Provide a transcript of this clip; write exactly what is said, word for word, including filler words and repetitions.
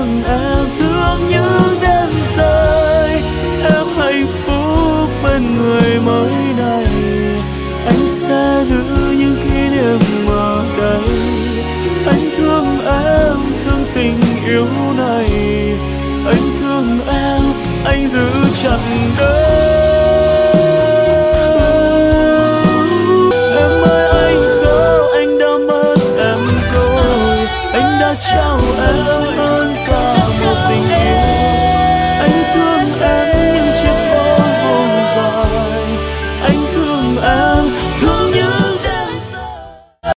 thương em, thương những đêm rơi em hạnh phúc bên người mới này. Anh sẽ giữ những kỷ niệm ở đây. Anh thương em, thương tình yêu này. Anh thương em, anh giữ chặt đời. Em ơi anh khóc, anh đã mất em rồi. Anh đã trao em